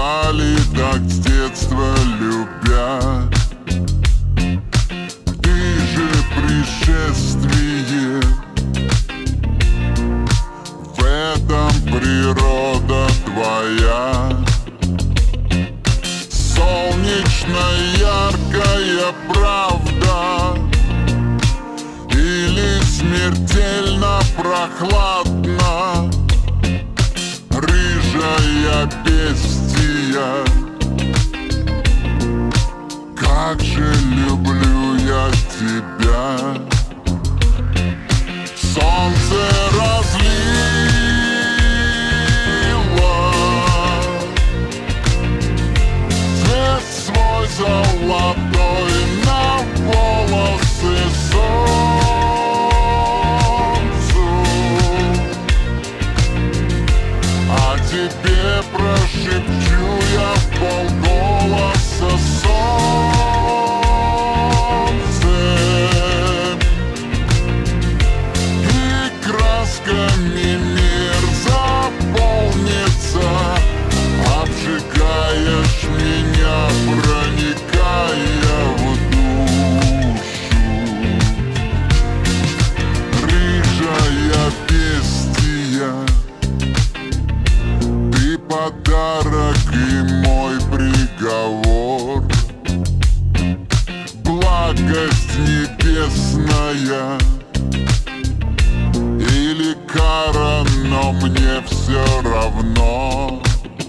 звали так с детства любя. Ты же пришествие, в этом природа твоя. Солнечно яркая правда или смертельно прохладно? Рыжая бестия, как же люблю я тебя. Солнце разлило цвет свой золотой на волосы солнцу, а тебе прошепчу я вполголоса: солнце, и красками мир заполнится. Обжигаешь меня, проникая в душу. Рыжая бестия, ты подарок и мой приговор. Благость небесная или кара, но мне все равно.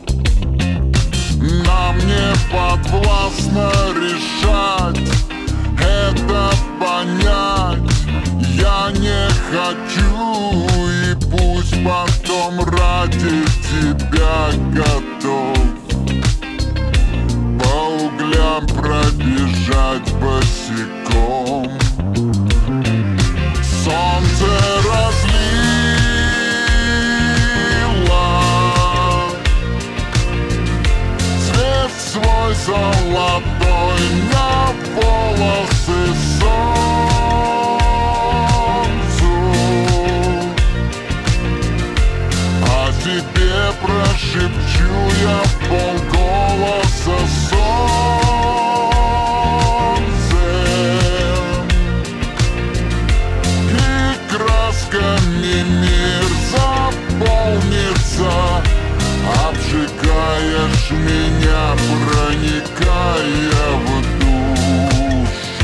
Нам не подвластно решать, это понять я не хочу. И пусть потом ради тебя готов по углям пробежать босиком. Солнце разлило цвет свой золотой на волосы солнцу, а тебе прошепчу я вполголоса: солнце, и красками мир заполнится. Обжигаешь меня, проникая в душу.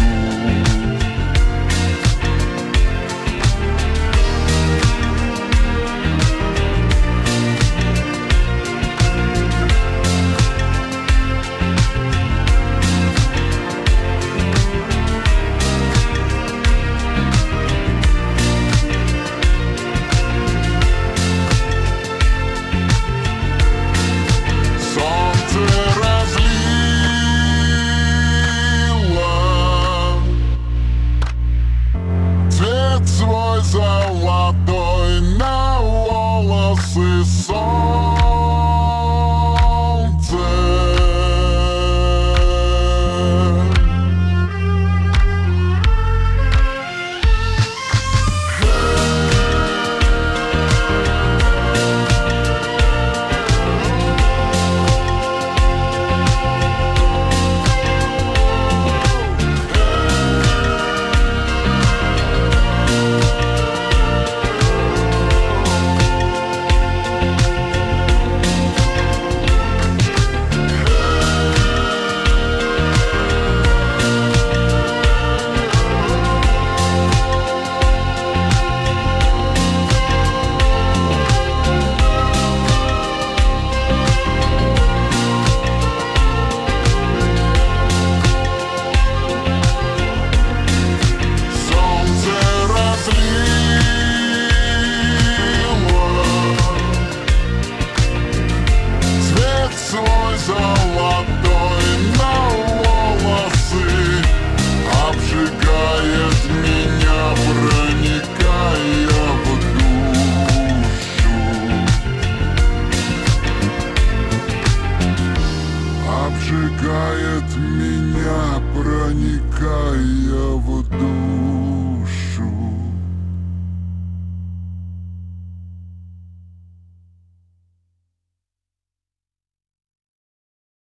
Свой золотой на волосы солнце. Свой золотой на волосы обжигает меня, проникая в душу. Обжигает меня, проникая в душу.